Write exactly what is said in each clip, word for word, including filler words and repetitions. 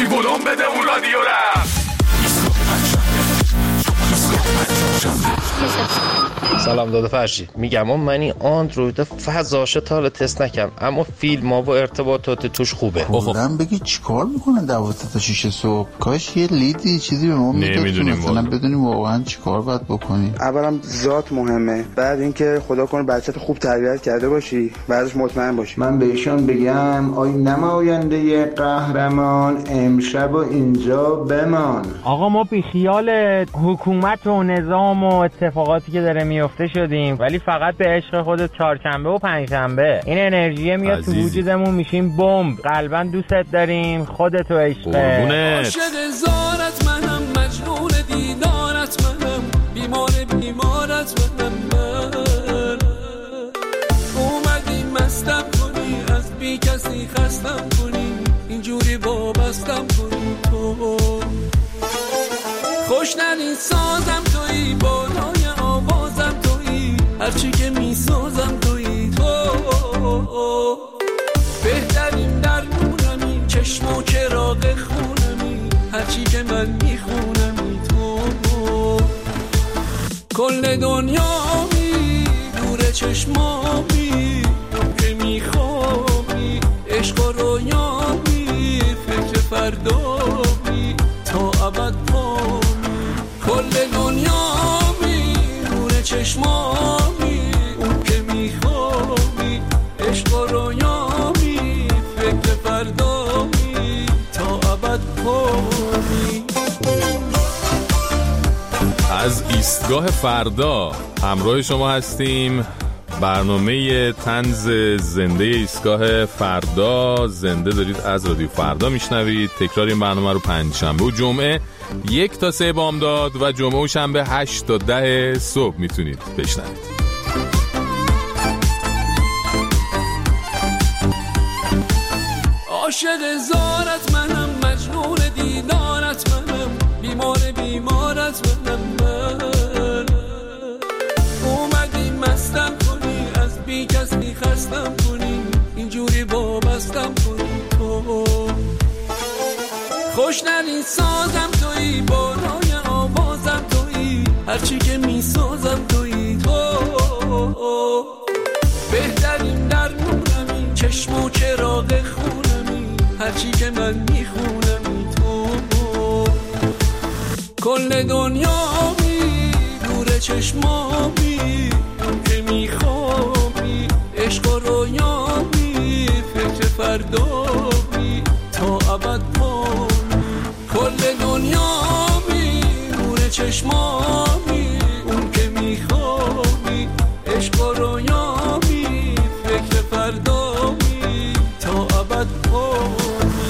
ببی ولوم بده اون رادیو را. سلام داده فرشی، میگم من این اندروید فضاشه تا حالا تست نکردم، اما فیلم ها و ارتباطات توش خوبه. کلن بگی چیکار میکنن دوازده تا شیش صبح؟ کاش یه لیدی چیزی به ما میداد که مثلا بدونیم واقعا چیکار باید بکنیم. اولا ذات مهمه، بعد اینکه خدا کنه بچه‌ت خوب تربیت کرده باشی، بعدش مطمئن باشی. من بهشون بگم آی نماینده قهرمان امشب و اینجا بمان. آقا ما بی خیال حکومت و نظام و اتفاقاتی که داره میفته شدیم، ولی فقط به عشق خود چهارشنبه و پنجشنبه این انرژی میاد عزیزی. تو وجودمون میشیم بمب. قلبا دوستت داریم، خودت و عشقت. عاشق زارت منم، مجنون دیدارت منم، بیمار بیمارت منم. من اومدی مستم کنی، از بی کسی خستم کنی، اینجوری وابستم کنی. تو خوشننی سازم تویی، بالای آوازم تویی، هرچی که میسازم تویی. تو بهترین درمونمی، چشم و چراغ خونمی، هرچی که من میخونمی. تو کل دنیامی، دور چشمامی، که میخوابی عشق و رویامی، فکر فردامی تا ابد پامی. کل دنیامی، دور چشمامی، اون که میخوابی عشق و رویامی، فکر فردامی تا ابد پامی. از ایستگاه فردا همراه شما هستیم. برنامه طنز زنده ایستگاه فردا، زنده دارید از رادیو فردا میشنوید. تکرار این برنامه رو پنجشنبه و جمعه یک تا سه بامداد و جمعه و شنبه هشت تا ده صبح میتونید بشنوید. عاشق زارت منم، مجنون دیدارت منم، بیمار بیمارت منم. من اومدی مستم کنی، از بی کسی خستم کنی، اینجوری وابستم کنی. تو خوشننی سازم تویی، بالای آوازم تویی، هرچی که میسازم تویی. تو بهترین درمونمی، چشم و چراغ خونمی، هرچی که من میخونمی. تو کل دنیامی، دور چشمامی، که میخوابی عشق و رویامی، فکر فردامی تا ابد پامی. کل دنیامی، دور چشمامی، اون که میخوابی عشق و رویامی، فکر فردامی تا ابد پامی.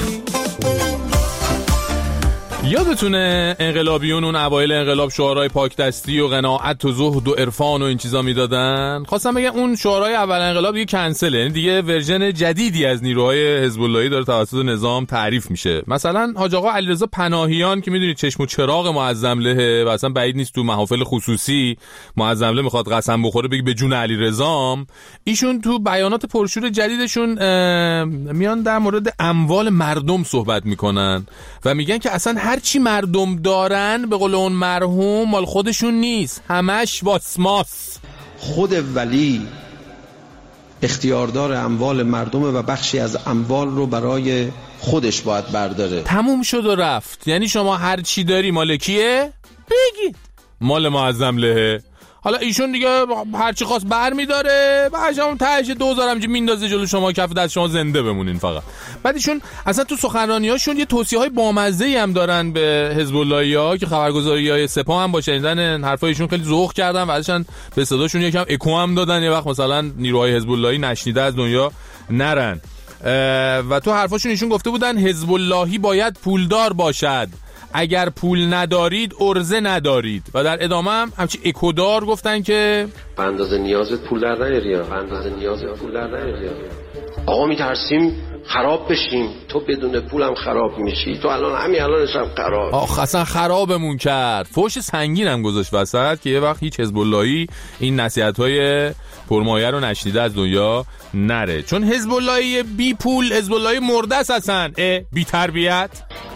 یادتونه انقلابیون اون اوایل انقلاب شعارهای پاک دستی و قناعت و زهد و عرفان و این چیزا میدادن؟ خواستم بگم اون شعارهای اول انقلاب دیگه کنسله، یعنی دیگه ورژن جدیدی از نیروهای حزب اللهی داره توسط نظام تعریف میشه. مثلا حاج آقا علیرضا پناهیان که میدونید چشم و چراغ معظم له و اصلا بعید نیست تو محافل خصوصی معظم له میخواد قسم بخوره بگه به جون علیرضام. ایشون تو بیانات پرشور جدیدشون میان در مورد اموال مردم صحبت میکنن و میگن که اصلا هر چی مردم دارن به قول اون مرحوم مال خودشون نیست، همش واسماس. خود ولی اختیاردار اموال مردم و بخشی از اموال رو برای خودش باید برداره. تموم شد و رفت. یعنی شما هر چی داری مال کیه؟ بگید مال معظم لهه. حالا ایشون دیگه هر چی خواست بر میداره، بعدش هم تهش دوزار همینجوری میندازه جلو شما، کف دست شما زنده بمونین فقط. بعد ایشون اصلا تو سخنرانیاشون یه توصیه‌های بامزه‌ای هم دارن به حزب اللهی‌ها که خبرگزاری‌های سپاه هم باشه، شنیدن حرفایشون خیلی ذوق کردن و بعدشن به صداشون یکم اکو هم دادن، یه وقت مثلا نیروهای حزب اللهی نشنیده از دنیا نرن. و تو حرفاشون ایشون گفته بودن حزب اللهی باید پولدار باشد، اگر پول ندارید ارزه ندارید. و در ادامه هم همچی اکودار گفتن که به اندازه نیازت پول در نیاری، به اندازه نیازت پول در نیاری. آقا میترسیم خراب بشیم، تو بدون پولم خراب میشی، تو الان همین الانش هم خراب. آخ اصلا خرابمون کرد. فوش سنگین هم گذاشت وسط که یه وقت هیچ حزب اللهی این نصیحت‌های پرمایه رو نشنیده از دنیا نره، چون حزب اللهی بی پول حزب اللهی مرده است اصلا، بی تربیت.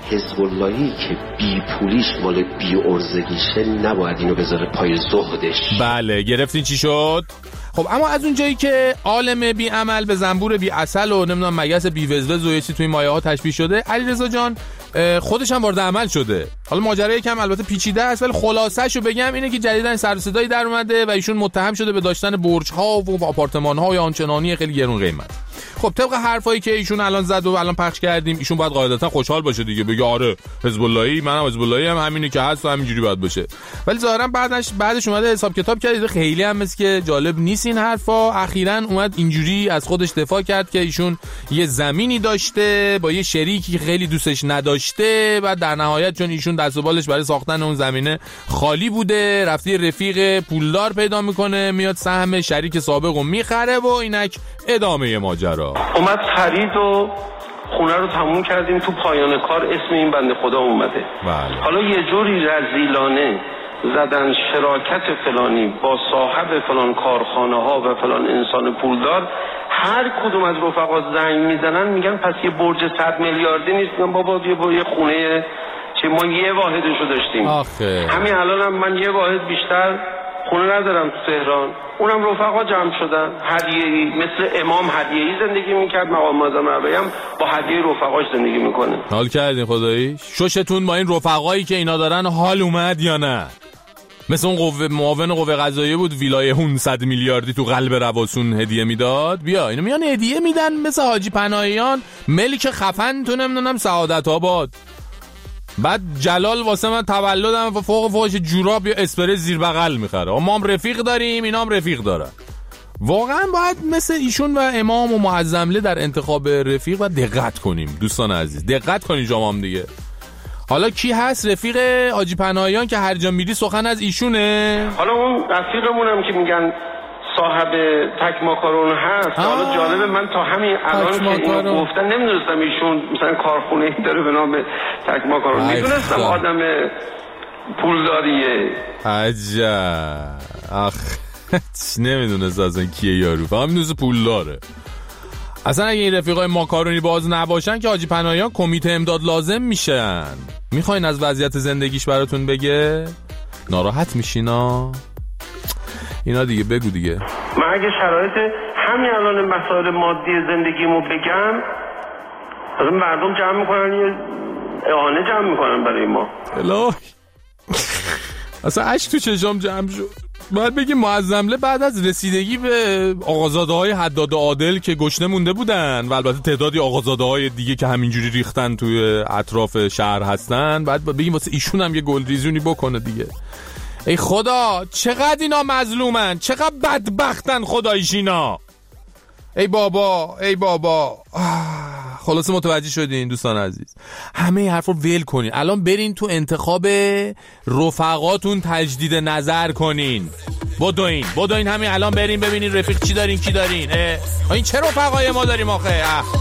حزب اللهی که بی پولیش مال بی ارزگیشه نباید اینو بذاره پای زهدش. بله گرفتین چی شد؟ خب اما از اون جایی که عالم بی عمل به زنبور بی عسل و نمیدونم مگس بی وزوز و یه چیزی توی مایه ها تشبیه شده، علیرضا جان خودش هم وارد عمل شده. حالا ماجرا یکم البته پیچیده است ولی خلاصه‌شو بگم اینه که جدیداً سر و صدایی در اومده و ایشون متهم شده به داشتن برج‌ها و آپارتمان‌های آنچنانی خیلی گرون قیمت. خب طبق حرفایی که ایشون الان زد و الان پخش کردیم، ایشون باید قاعدتا خوشحال باشه دیگه، بگه آره حزب اللهی، منم حزب اللهی هم همینی که هست و همینجوری باید باشه. ولی ظاهرا بعدش بعدش اومده حساب کتاب کرد، خیلی هم مثل که جالب نیست این حرفا. اخیراً اومد اینجوری از خودش دفاع کرد که ایشون یه زمینی داشته با یه شریکی که خیلی دوستش نداشته، بعد در نهایت چون ایشون دست و بالش برای ساختن اون زمینه خالی بوده، رفته رفیق پولدار پیدا میکنه، میاد سهم شریک سابقو میخره و اینک ادامه ماجرا. اومد خرید و خونه رو تموم کردیم، تو پایان کار اسم این بنده خدا اومده. بله. حالا یه جوری رذیلانه زدن شراکت فلانی با صاحب فلان کارخانه ها و فلان انسان پولدار، هر کدوم از رفقا زنگ میزنن میگن پس یه برج صد میلیاردی نیست، میگن بابا یه با یه خونه چه ما یه واحدشو داشتیم. آخه همین الانم هم من یه واحد بیشتر خونه ندارم تو تهران، اونم رفقا جمع شدن، هدیه‌ای مثل امام هدیه‌ای زندگی میکرد، مقام معظم ربیعی هم با هدیه رفقاش زندگی میکنه. حال کردین خدایی؟ ششتون با این رفقایی که اینا دارن حال اومد یا نه؟ مثل اون قوه معاون قوه قضاییه بود ویلای صد میلیاردی تو قلب رواسون هدیه میداد. بیا اینو میان هدیه میدن مثل حاجی پناهیان ملک خفن تو نمیدونم سعادت آباد. بعد جلال واسه من تولدم و فوق فوقش جوراب یا اسپری زیر بغل میخره. ما هم رفیق داریم، اینا هم رفیق دارن. واقعا باید مثل ایشون و امام و معظمله در انتخاب رفیق و دقت کنیم دوستان عزیز، دقت کنیم شما هم دیگه. حالا کی هست رفیق حاجی پناهیان که هر جا میری سخن از ایشونه؟ حالا اون رفیقمونم که میگن صاحب تک ماکارون هست. حالا جالبه من تا همین الان که اینو گفتن نمیدونستم ایشون مثلا کارخونه داره به نام تک ماکارون، میدونستم آدم پولداریه. عجب. آخ نمیدونست اصلا کیه یارو، فقط میدونست پولداره. اصلا اگه این رفیقای ماکارونی باز نباشن که حاجی پناهیان کمیته امداد لازم میشن. میخواین از وضعیت زندگیش براتون بگه؟ ناراحت میشینا؟ اینا دیگه بگو دیگه. من اگه شرایط همین الان مسائل مادی زندگیمو بگم، از مردم جمع میکنن یه اعانه جمع میکنن برای ما. الهی اصلا عشق تو چشام جمع شد. باید بگیم معظمله بعد از رسیدگی به آقازاده های حداد عادل که گشنه مونده بودن و البته تعدادی آقازاده های دیگه که همینجوری ریختن توی اطراف شهر هستن، بعد بگیم واسه ایشون هم یه گلریزونی بکنه دیگه. ای خدا چقدر اینا مظلومن، چقدر بدبختن خداییش اینا. ای بابا ای بابا. خلاصه متوجه شدین دوستان عزیز، همه این حرف رو ول کنین، الان برین تو انتخاب رفقاتون تجدید نظر کنین. بدوین بدوین همین الان برین ببینین رفیق چی دارین کی دارین. این چه رفقای ما داریم آخه؟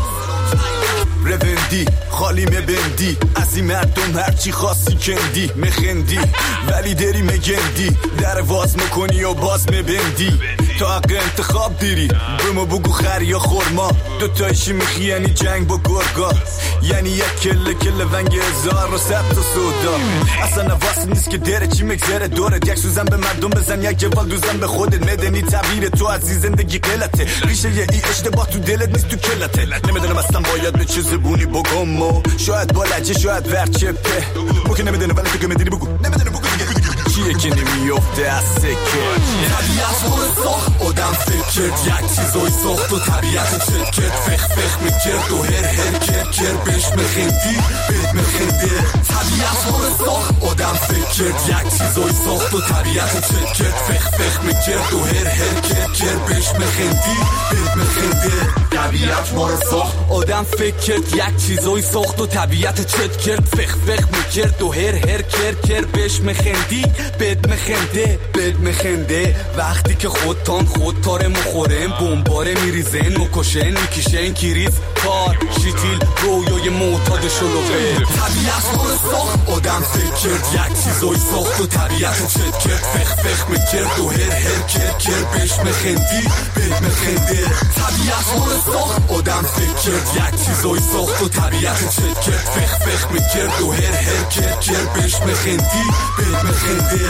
ربندی خالی مبندی از این مردم هرچی خاصی کندی مخندی ولی داری مگندی در واز میکنی و باز مبندی تا حق انتخاب دیری به ما بگو خر یا خورما دوتایشی میخی یعنی جنگ با گرگا یعنی یک کله کله ونگ هزار و ست و سودا اصلا نواسی نیست که دره چی مگذره دورت یک سوزن به مردم بزن یک جوال دوزن به خودت مدنی تعبیر تو از این زندگی قلته ریشه یه ای اشتباه تو دلت نیست تو کلته نمیدونم اصلا باید به چه زبونی بگم و شاید با لجه شاید ورچپه مو که نمیدونه ولی تو که میدونی بگو نمیدونه بگو دیگه چیه که نمیفته از سکه طبیعت برو ساخت آدم فکر یک چیزای ساخت و طبیعت چکت فخ فخ میکرد و هر هر کر کر بهش مخندی بهت مخنده طبیعت برو ساخت آدم فکر یک چیزای ساخت و طبیعت چکت فخ فخ میکرد و هر هر کر کر بهش مخندی بهت مخنده طبیعت برو ساخت آدم فکر یک چیزای ساخت و طبیعت چت کرد فخ فخ میکرد و هر هر کر کر بهش مخندی بد مخنده بد مخنده وقتی که خودتان خودتاره مخورن بمباره میریزن مکشن میکشن کریز کار شیتیل رویای معتاد شلوغه. طبیعت ما رو ساخت آدم فکر کرد یک چیزای ساخت و طبیعت چت کرد فخ فخ میکرد و هر هر کرد کرد بهش مخندی بهت مخنده. طبیعت ما رو ساخت آدم فکر کرد یک چیزای ساخت و طبیعت چت کرد فخ فخ میکرد و هر هر کرد کرد بهش مخندی بهت مخنده.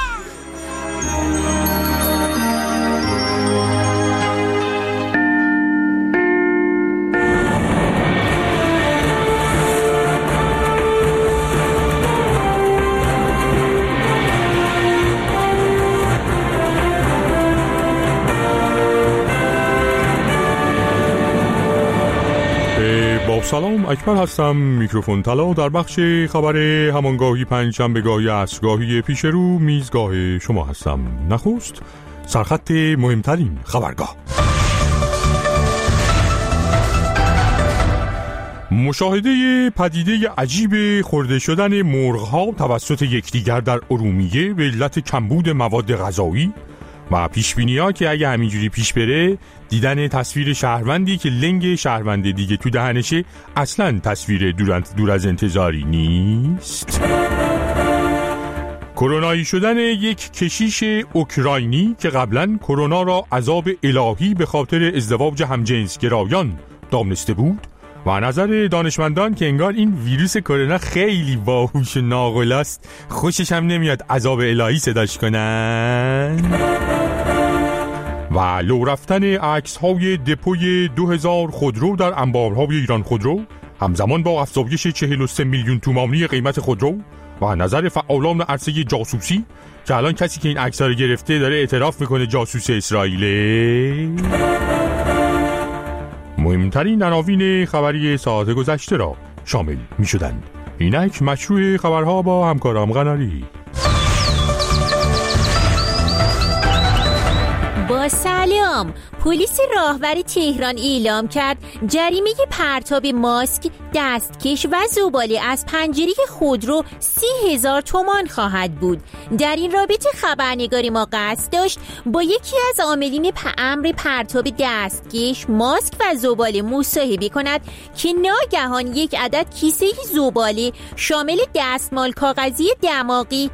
سلام، اکبر هستم. میکروفون طلا در بخش خبر همانگاهی پنجشنبهگاهی عصرگاهی پیش رو میزگاه شما هستم. نخست سرخط مهمترین خبرگاه. مشاهده پدیده عجیب خورده شدن مرغ‌ها توسط یکدیگر در ارومیه به علت کمبود مواد غذایی و پیشبینی‌ها که اگه همینجوری پیش بره دیدن تصویر شهروندی که لنگ شهروند دیگه تو دهنشه اصلاً تصویر دور از انتظاری نیست. کرونایی شدن یک کشیش اوکراینی که قبلاً کرونا را عذاب الهی به خاطر ازدواج همجنس گرایان دامنسته بود و نظر دانشمندان که انگار این ویروس کرونا خیلی باهوش و ناقل است خوشش هم نمیاد عذاب الهی صداش کنن. و لو رفتن عکس های دپوی دو هزار خودرو در انبارهای ایران خودرو همزمان با افزایش چهل و سه میلیون تومانی قیمت خودرو و نظر فعالان عرصه جاسوسی که الان کسی که این عکس‌ها رو گرفته داره اعتراف میکنه جاسوس اسرائیله. مهمترین عناوین خبری ساعت گذشته را شامل می شدند. اینک مشروع خبرها با همکارام قناری. با سلام، پلیس راهور تهران اعلام کرد جریمه پرتاب ماسک، دستکش و زباله از پنجره خودرو سی هزار تومان خواهد بود. در این رابطه خبرنگار ما قصد داشت با یکی از عاملین امر پرتاب دستکش، ماسک و زباله مصاحبه کند که ناگهان یک عدد کیسه زباله شامل دستمال کاغذی دماغی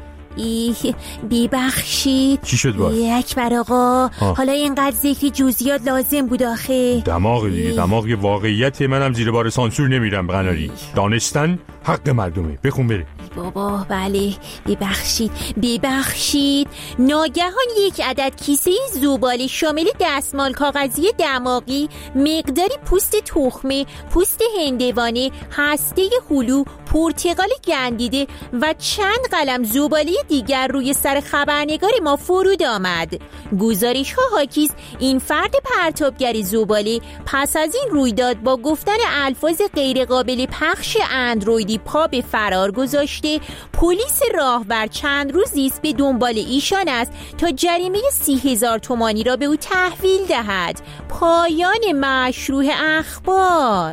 ببخشید. چی شد باز؟ اکبر آقا آه. حالا اینقدر ذکر جزئیات لازم بود آخه. دماغ دیگه دماغ واقعیت منم زیر بار سانسور نمیرم قناری. دانستن حق مردمه. بخون بره. بابا بله ببخشید ببخشید ناگهان یک عدد کیسه زباله شامل دستمال کاغذی دماغی، مقداری پوست تخمه، پوست هندوانه، هسته هلو، پرتقال گندیده و چند قلم زباله دیگر روی سر خبرنگار ما فرود آمد. گزارش ها حاکیست این فرد پرتابگر زباله پس از این رویداد با گفتن الفاظ غیر قابل پخش اندرویدی پا به فرار گذاشته. پلیس راهور چند روزی است به دنبال ایشان است تا جریمه سی هزار تومانی را به او تحویل دهد. پایان مشروع اخبار.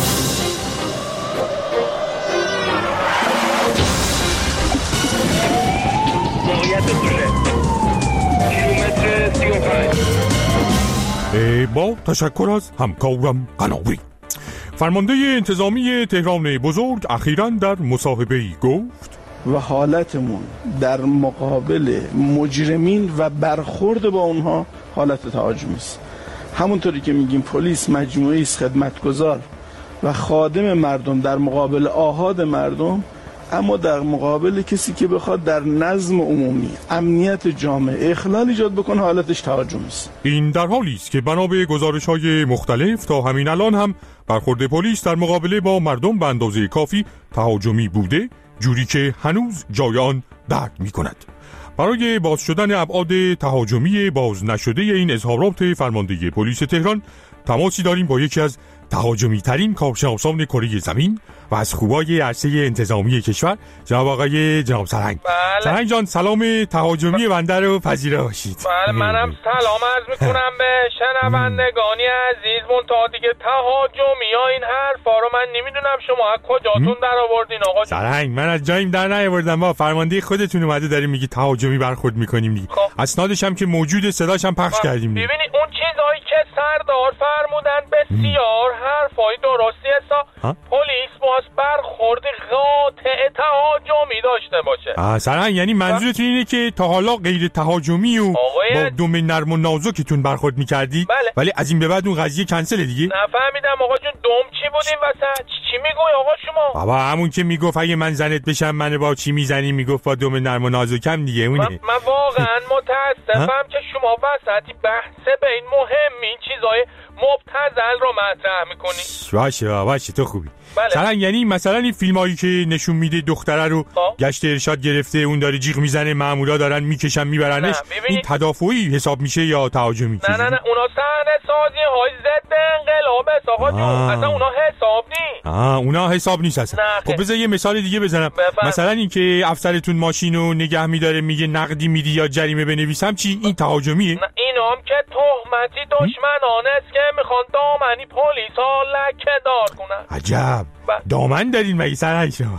با تشکر از همکارم قناری. فرمانده انتظامی تهران بزرگ اخیراً در مصاحبه‌ای گفت و حالتمون در مقابل مجرمین و برخورد با اونها حالت تهاجمی است. همونطوری که میگیم پلیس مجموعه‌ای است خدمتگزار و خادم مردم در مقابل آحاد مردم، اما در مقابل کسی که بخواد در نظم عمومی امنیت جامعه اخلال ایجاد بکنه حالتش تهاجمی است. این در حالی است که بنا به گزارش‌های مختلف تا همین الان هم برخورد پلیس در مقابله با مردم به اندازه کافی تهاجمی بوده، جوری که هنوز جای آن درد می‌کند. برای باز شدن ابعاد تهاجمی باز نشده این اظهارات فرمانده پلیس تهران تماسی داریم با یکی از تهاجمی ترین کارشناسان کره زمین و از خوبای عرصه انتظامی کشور، جناب آقای جناب سرهنگ. بله. سرهنگ جان سلام تهاجمی بنده رو پذیرا باشید. بله منم سلام عرض میکنم به شنوندگانی عزیز. منتها دیگه تهاجمی ها این حرفا رو من نمیدونم شما از کجاتون در آوردین آقا. سرهنگ من از جاییم در نیاوردم، با فرمانده خودتون اومده داریم میگی تهاجمی برخورد میکنیم دیگه. خب. اسنادش هم که موجوده، صداش هم پخش کردیم. ببینید اون چیزایی که سردار فرمودن بسیار حرفای درستی است. پلیس باز برخورد قاطع تهاجمی داشته باشه. آ سرهنگ یعنی منظورتون اینه که تا حالا غیر تهاجمی و با دم نرم و نازکتون برخورد می‌کردید بله. ولی از این به بعد اون قضیه کنسل دیگه؟ نفهمیدم آقا جون دم چی بودیم وسط؟ چی میگوی آقا شما؟ بابا همون که میگفت اگه من زنت بشم من با چی میزنی میگفت با دم نرم و نازکم دیگه اونه. من, من واقعا متاسفم که شما وسطی بحث به این مهم این چیزای مبتذل رو مطرح میکنی. باشه باشه تو خوبی. بله. سرنگ یعنی مثلا این فیلمایی که نشون میده دختره رو گشت ارشاد گرفته اون داره جیغ میزنه مامورا دارن میکشن میبرنش این تدافعی حساب میشه یا تهاجمی؟ نه نه نه اونا صحنه سازی های ضد انقلاب آقا جون اصلا اونا حساب نیست. آه اونا حساب نیست اصلا. خب بذار یه مثال دیگه بزنم بفهم. مثلا این که افسرتون ماشینو نگه میداره میگه نقدی میدی یا جریمه بنویسم چی این تهاجمیه؟ نه اینام که تهمتی دشمنانه است که میخوان دامنی پلیسا لکه دار کنن. عجب دامن دارین مگه سرنگ شما؟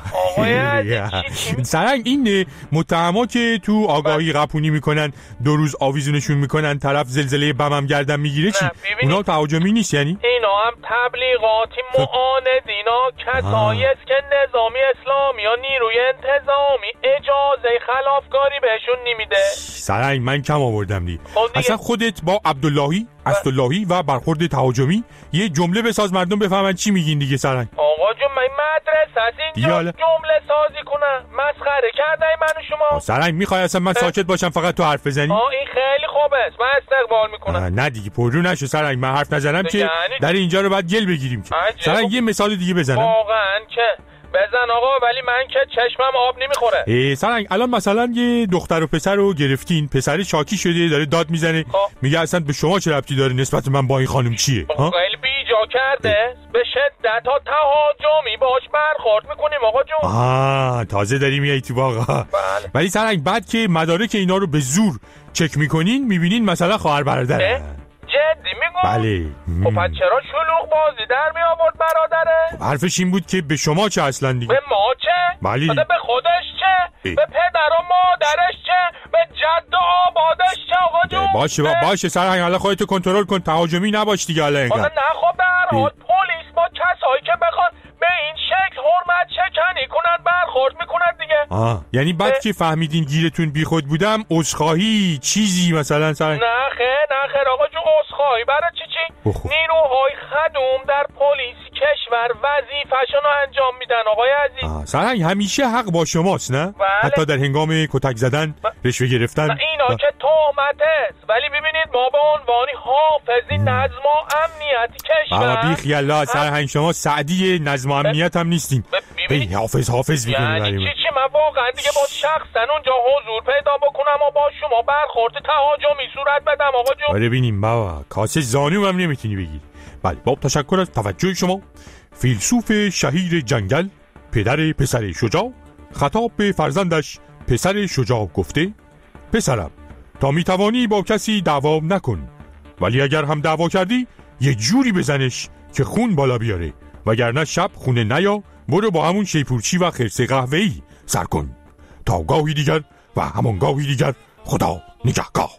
سرنگ این متهما که تو آگاهی قپونی میکنن دو روز آویزونشون میکنن طرف زلزله بم هم گردن میگیره چی؟ اونا تهاجمی نیست یعنی؟ اینا هم تبلیغاتی معاندینا کسایی است که نظامی اسلامی یا نیروی انتظامی اجازه خلافکاری بهشون نمیده. سرنگ من کم آوردم دی اصلا خودت با عبداللهی اسداللهی و برخورد تهاجمی یه جمله بساز مردم بفهمن چی میگین دیگه سرنگ. آقا جون من مدرسه از اینجا جمله سازی کنم مسخره کرده منو شما؟ سرنگ میخوای اصلا من ساکت باشم فقط تو حرف بزنی؟ آه این خیلی خوبه من استقبال میکنم. نه دیگه پررو نشو سرنگ من حرف نزنم که یعنی... در اینجا رو باید گل بگیریم که. سرنگ یه مثال دیگه بزنم. واقعا که بزن آقا ولی من که چشمم آب نمیخوره. ای سرنگ الان مثلا یه دختر و پسر رو گرفتین پسر شاکی شده داره داد میزنه میگه اصلا به شما چه ربطی داره نسبت من با این خانم چیه؟ خیلی بیجا کرده به شدت ها تهاجمی باش برخورد میکنیم آقا جون. آه تازه داری میای تو واقعا. بله. ولی سرنگ بعد که مدارک اینا رو به زور چک میکنین میبینین مثلا خواهر برادره. جدی میگو؟ بله. خب پس چرا شلوغ بازی در می آورد برادره؟ خب حرفش این بود که به شما چه اصلا دیگه؟ به ما چه؟ بله. به خودش چه؟ ای. به پدر و مادرش چه؟ به جد و آبادش چه آقا جون؟ باشه با باشه سرهنگ حالا خودتو کنترل کن تهاجمی نباش دیگه حالا اینقدر. نه خب به هر حال پلیس با کسایی که بخوان به این شکل حرمت شکنی کنن برخورد میکنن دیگه. آه یعنی بعد اه. که فهمیدین گیرتون بیخود بودم عذرخواهی چیزی مثلا سرهنگ؟ نه خیر نه خیر آقا جون عذرخواهی برای چی چی؟ بخو. نیروهای خدوم در پلیس کشور وظیفه‌شون رو انجام میدن آقای عزیز. سرهنگ همیشه حق با شماست نه؟ بله. حتی در هنگام کتک زدن ب... رشوه گرفتن. اینا ب... که تهمت است ولی ببینید ما به عنوان حافظی نظم و امنیت کشور. بابا بی خیالا سرهنگ شما سعدی نظم و امنیت هم نیستین. ببین حافظ حافظ میکنی یعنی بریم. چی چی من واقعا دیگه با شخصا اونجا حضور پیدا بکنم و با شما برخورد تهاجمی صورت بدم آقا جون. آره ببینیم بابا کاسه زانو هم نمیتونی بگیری. بله با تشکر از توجه شما. فیلسوف شهیر جنگل پدر پسر شجاع خطاب به فرزندش پسر شجاع گفته پسرم تا میتوانی با کسی دعوا نکن ولی اگر هم دعوا کردی یه جوری بزنش که خون بالا بیاره وگرنه شب خونه نیا برو با همون شیپورچی و خرس قهوه‌ای سر کن تا گاهی دیگر و همان گاهی دیگر خدا نگهگاه.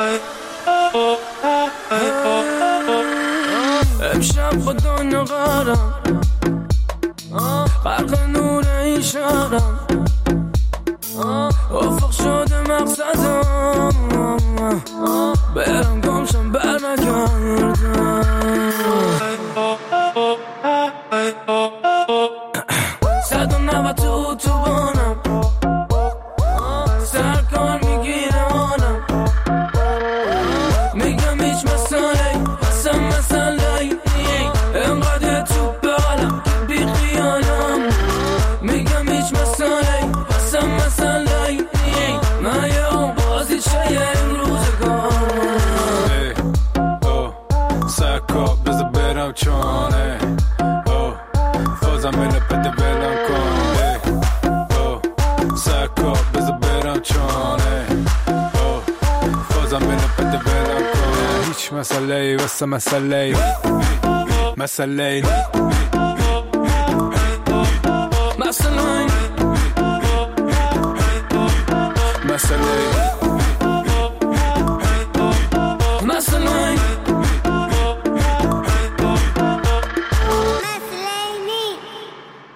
امشب خدا نقارم غرق نور این شهرم افق شده مقصدم برم گمشم بر نگردم صد و نوت تو تو بانم سرکار میگیره مانم میگم هیچ مسئله اصلا مسئله انقدر تو بالم بی خیالم میگم هیچ مسئله اصلا مسئله من یه بازی چه این روزگار سرکار بزا برم چانه فازم اینه پده بلم کنه سرکار بزا برم چانه فازم اینه پده بلم کنه هیچ مسئله واسه مسئله مسئله مسئله مسئله مسئله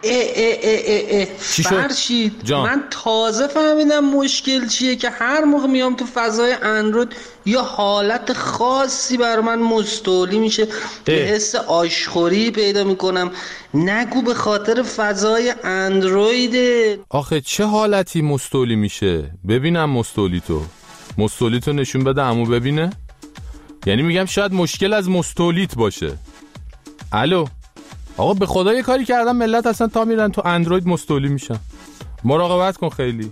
اه اه اه اه فرشید من تازه فهمیدم مشکل چیه که هر موقع میام تو فضای اندروید یا حالت خاصی بر من مستولی میشه، به حس آشخوری پیدا میکنم. نگو به خاطر فضای اندرویده. آخه چه حالتی مستولی میشه؟ ببینم مستولی تو مستولی تو نشون بده عمو ببینه. یعنی میگم شاید مشکل از مستولیت باشه. الو آقا به خدا یه کاری کردم ملت اصلا تا میرن تو اندروید مستولی میشن. مراقبت کن خیلی.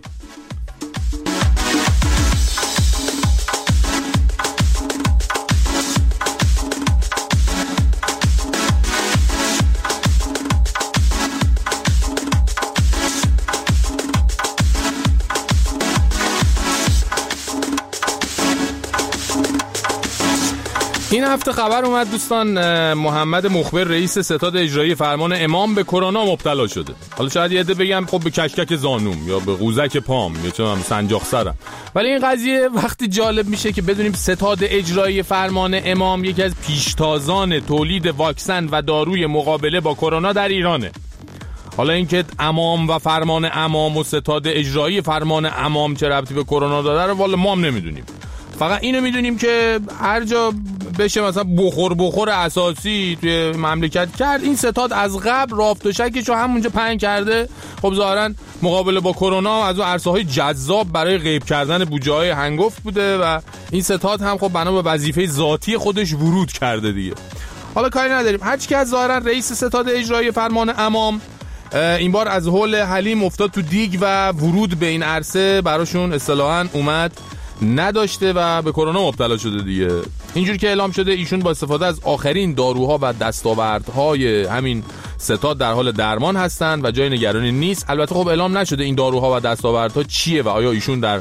این هفته خبر اومد دوستان، محمد مخبر رئیس ستاد اجرایی فرمان امام به کرونا مبتلا شده. حالا شاید یه عده بگم خب به کشکک زانوم یا به قوزک پام یا چه می‌دونم سنجاق سرم، ولی این قضیه وقتی جالب میشه که بدونیم ستاد اجرایی فرمان امام یکی از پیشتازان تولید واکسن و داروی مقابله با کرونا در ایرانه. حالا اینکه امام و فرمان امام و ستاد اجرایی فرمان امام چه ربطی به کرونا داره رو والا ما هم نمیدونیم. فقط اینو میدونیم که هر جا بشه مثلا بخور بخور اساسی توی مملکت کرد، این ستاد از قبل رافت و شکش رو همونجا پهن کرده. خب ظاهرا مقابله با کرونا از اون عرصه‌های جذاب برای غیب کردن بودجه‌های هنگفت بوده و این ستاد هم خب بنا به وظیفه ذاتی خودش ورود کرده دیگه. حالا کاری نداریم، هر چی که از ظاهرا رئیس ستاد اجرایی فرمان امام این بار از هول حلیم افتاد تو دیگ و ورود به این عرصه براشون اصطلاحاً اومد نداشته و به کرونا مبتلا شده دیگه. اینجوری که اعلام شده ایشون با استفاده از آخرین داروها و دستاوردهای همین ستاد در حال درمان هستن و جای نگرانی نیست. البته خب اعلام نشده این داروها و دستاوردها چیه و آیا ایشون در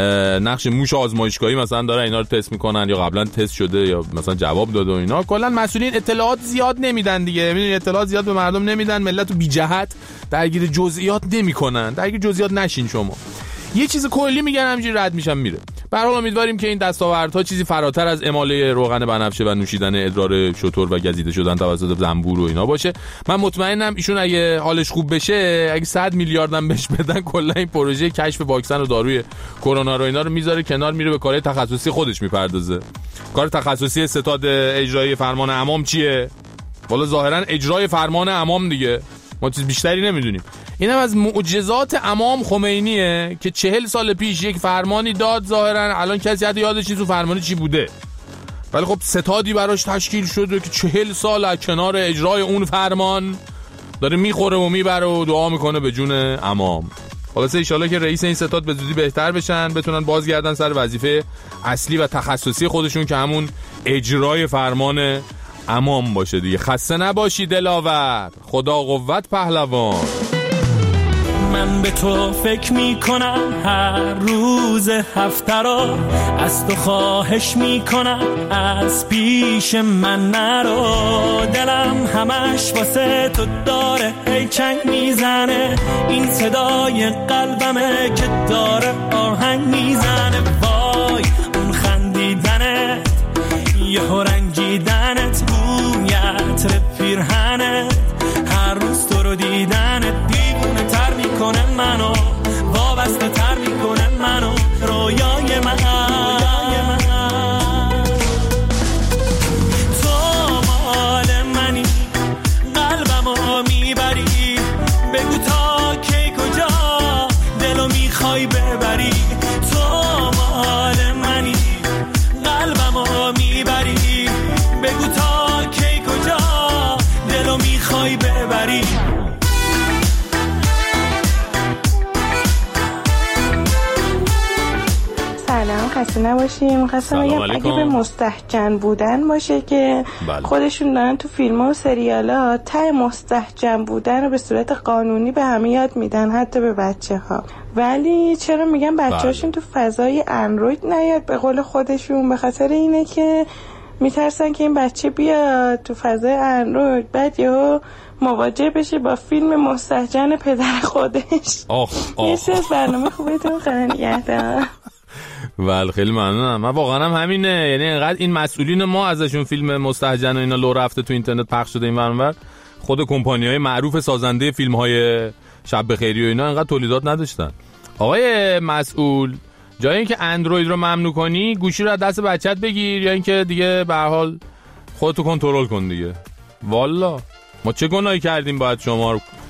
نقش موش آزمایشگاهی مثلا داره اینا رو تست میکنن یا قبلا تست شده یا مثلا جواب داده و اینا. کلا مسئولین اطلاعات زیاد نمیدن دیگه، میدونید اطلاعات زیاد به مردم نمیدن، ملت رو بی جهت درگیر جزئیات نمیکنن. درگیر جزئیات نشین شما. یه چیز کلی میگن همینجوری رد میشم میره. به هر حال امیدواریم که این دستاوردها چیزی فراتر از اماله روغن بنفشه و نوشیدن ادرار شتر و گزیده شدن توسط زنبور و اینا باشه. من مطمئنم ایشون اگه حالش خوب بشه، اگه صد میلیاردم بهش بدن، کلا این پروژه کشف واکسن و داروی کرونا رو اینا رو میذاره کنار، میره به کارهای تخصصی خودش میپردازه. کار تخصصی ستاد اجرایی فرمان امام چیه؟ والا ظاهرا اجرای فرمان امام دیگه. ما چیز بیشتری نمیدونیم. اینم از معجزات امام خمینیه که چهل سال پیش یک فرمانی داد ظاهرا، الان کسی حتی یادش نیست اون فرمانی چی بوده، ولی خب ستادی براش تشکیل شده که چهل سال از کنار اجرای اون فرمان داره میخوره و میبره و دعا میکنه به جون امام. خلاصه ایشالله که رئیس این ستاد به زودی بهتر بشن، بتونن بازگردن سر وظیفه اصلی و تخصصی خودشون که همون اجرای فرمان امام باشه دیگه. خسته نباشی دلاور، خدا قوت پهلوان. من به تو فکر میکنم هر روز هفته را، از تو خواهش میکنم از پیش من نرو. دلم همش واسه تو داره هی چنگ میزنه، این صدای قلبمه که داره آهنگ میزنه. وای اون خندیدنت، یه رنگیدنت، بویت پیرهنت، هر روز تو رو دیدنت دیوونه تر میکنه منو، وابسته تر میکنه منو، رویای من. تو مال منی، قلبمو میبری، بگو تا کی کجا دلو میخوای ببری. تو مال منی، قلبمو میبری، بگو تا کی کجا دلو میخوای ببری. سلام، خسته نباشیم. خواستم بگم اگه به مستحجن بودن باشه که بله. خودشون دارن تو فیلم ها و سریال ها ته مستحجن بودن رو به صورت قانونی به همه یاد میدن، حتی به بچه ها. ولی چرا میگن بچه هاشون بله. تو فضای اندروید نیاد به قول خودشون؟ به خاطر اینه که میترسن که این بچه بیاد تو فضای اندروید بعد یهو مواجه بشه با فیلم مستحجن پدر خودش. آخ آخ. یه سه برنامه خوبتون خیلی نگهدارم. بله خیلی ممنونم. من واقعا هم همینه، یعنی انقدر این مسئولین ما ازشون فیلم مستحجن و اینا لو رفته تو اینترنت پخش شده این ور اونور، خود کمپانی‌های معروف سازنده فیلم‌های شب بخیری و اینا انقدر تولیدات نداشتن. آقای مسئول، جای اینکه اندروید رو ممنوع کنی، گوشی رو از دست بچت بگیر، یا اینکه دیگه به هر حال خودتو کنترل کن دیگه. والا ما چه گناهی کردیم باید شما رو